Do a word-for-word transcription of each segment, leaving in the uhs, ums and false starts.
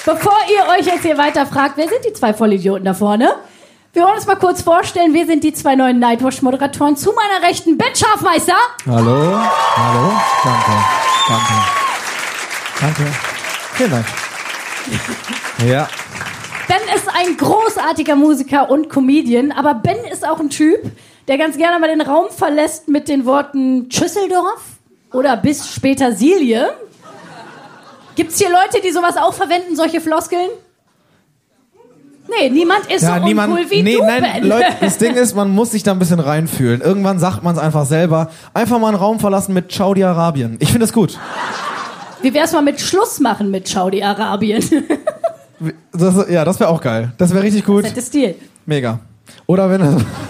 bevor ihr euch jetzt hier weiter fragt, wer sind die zwei Vollidioten da vorne? Wir wollen uns mal kurz vorstellen, wir sind die zwei neuen Nightwash-Moderatoren. Zu meiner Rechten Ben Schafmeister. Hallo, hallo, danke, danke, danke, vielen Dank. Ja. Ben ist ein großartiger Musiker und Comedian, aber Ben ist auch ein Typ, der ganz gerne mal den Raum verlässt mit den Worten Schüsseldorf oder bis später Silje. Gibt's hier Leute, die sowas auch verwenden, solche Floskeln? Nee, niemand ist Ja, so niemand, uncool wie nee, du, nein, Ben. Leute, das Ding ist, man muss sich da ein bisschen reinfühlen. Irgendwann sagt man es einfach selber. Einfach mal einen Raum verlassen mit Saudi-Arabien. Ich finde es gut. Wie wär's mal mit Schluss machen mit Saudi-Arabien? Das, ja, das wäre auch geil. Das wäre richtig gut. Das hätte Stil. Mega. Oder wenn...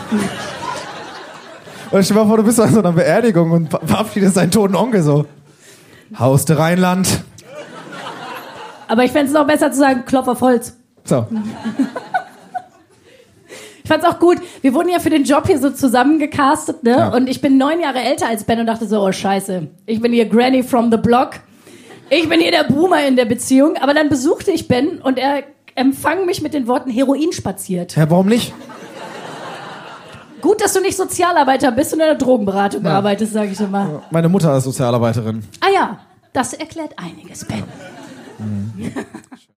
Oder stell dir mal vor, du bist an so einer Beerdigung und verabschiedest deinen toten Onkel so. Haus der Rheinland. Aber ich fände es noch besser zu sagen, Klopf auf Holz. So. Ich fand's auch gut. Wir wurden ja für den Job hier so zusammengecastet, ne? Ja. Und ich bin neun Jahre älter als Ben und dachte so, oh scheiße, ich bin hier Granny from the Block. Ich bin hier der Boomer in der Beziehung. Aber dann besuchte ich Ben und er empfang mich mit den Worten Heroin spaziert. Ja, warum nicht? Gut, dass du nicht Sozialarbeiter bist und in der Drogenberatung Ja. arbeitest, sage ich immer. Meine Mutter ist Sozialarbeiterin. Ah ja, das erklärt einiges, Ben. Mhm.